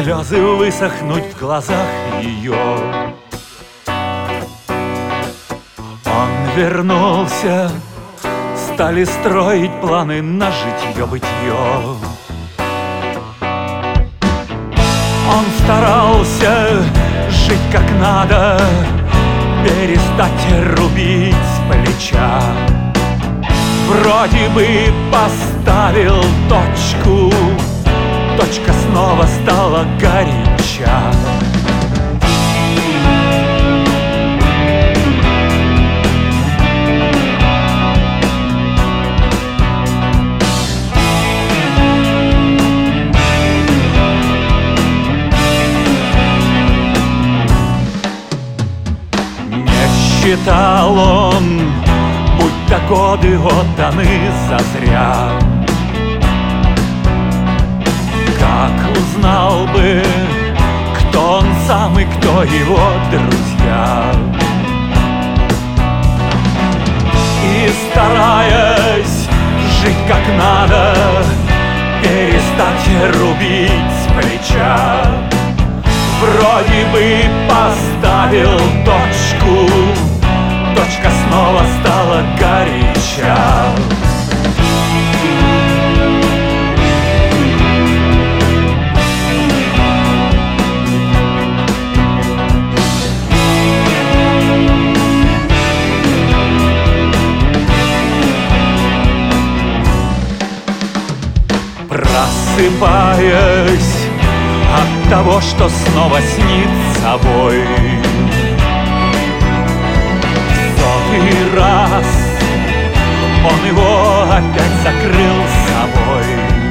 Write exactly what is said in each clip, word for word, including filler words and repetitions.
слезы высохнуть в глазах ее. Он вернулся, стали строить планы на житье-бытье. Он старался жить как надо, перестать рубить с плеча. Вроде бы поставил точку, точка снова стала горяча. Считал он, будь-то годы отданы зазря. Как узнал бы, кто он сам и кто его друзья. И стараясь жить как надо, перестать рубить с плеча. Вроде бы поставил точку, точка снова стала горяча. Просыпаясь от того, что снова снится бой, сотый раз он его опять закрыл собой.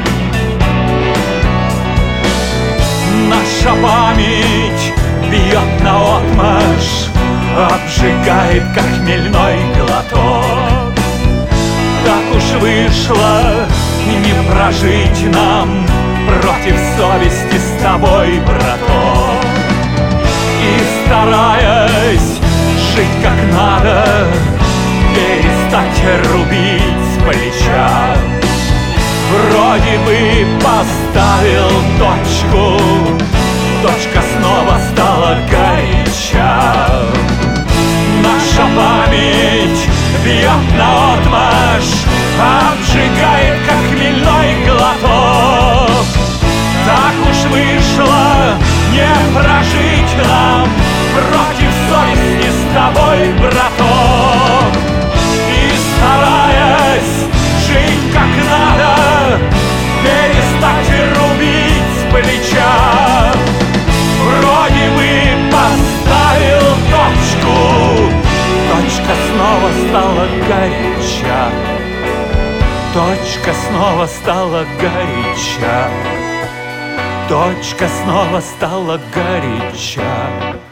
Наша память бьет наотмашь, обжигает, как хмельной глоток. Так уж вышло, не прожить нам против совести с тобой, браток. И стараясь жить как надо, перестать рубить с плеча. Вроде бы поставил точку, точка снова стала горяча. Наша память бьет наотмашь, обжигает, как хмельной глоток. Так уж вышло, не прожить нам против совести с тобой, браток. И стараясь жить как надо, перестать рубить с плеча. Вроде бы поставил точку, точка снова стала горяча. Точка снова стала горяча. Точка снова стала горяча.